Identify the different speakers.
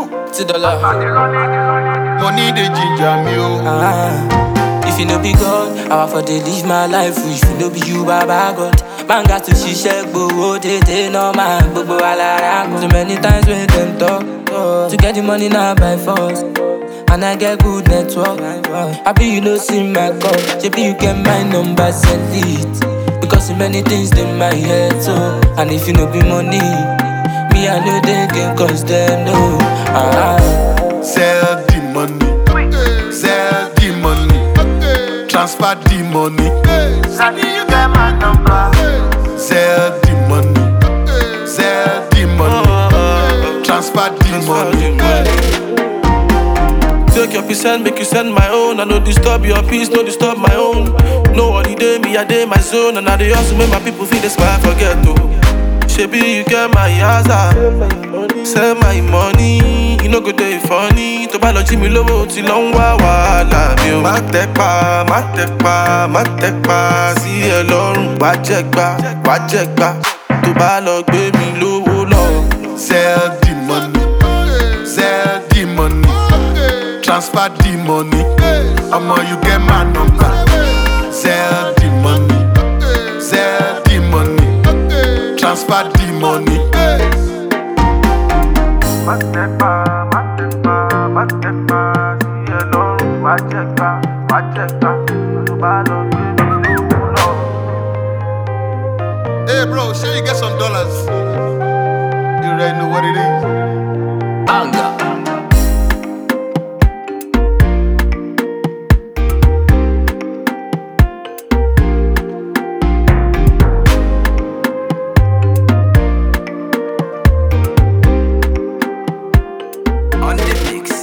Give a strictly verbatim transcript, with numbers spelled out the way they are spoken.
Speaker 1: to the love.
Speaker 2: Money they ginger me, oh.
Speaker 1: Ah, if you no be God, how for they live my life? If you no be you, Baba God. Man got to ṣiṣẹ́ gbowó tètè normal gbogbo alára. So many times when them talk, to get the money now by force. And I get good network. Happy you no see my call. Maybe you get my number, send it. Because so many things in my head, so. And if you no be money, me I know they can cause them no. Ah.
Speaker 2: Sell the money, sell the money, transfer the money.
Speaker 3: Sabi you get my number.
Speaker 2: Sell the money, sell the money, transfer the money.
Speaker 4: Take your percent, make you send my own. I no disturb your peace, no disturb my own. No holiday, me I day my zone. And I dey also make my people feel this why I forget to. Shebi you get my yaza, send my money. You no go dey funny. To buy lodge me lowo ti long wa wahala mi o. Má tẹpá, má tẹpá, má tẹpá sí ẹ lọ́rùn. Wá jẹgba, wá jẹgba. To bá lọ gbé mi lówó lọ.
Speaker 2: Sell the money, sell the money, transfer the money. Omo you get my number. Sell the money, sell the money, transfer the money.
Speaker 3: Má tẹpá, má tẹpá, má tẹpá sí ẹ lọ́rùn. Wá jẹgba, wá jẹgba. To bá lọ gbé mi lówó lọ.
Speaker 2: Hey bro, sure you get some dollars. You already know what it is.
Speaker 1: Banga. On the mix.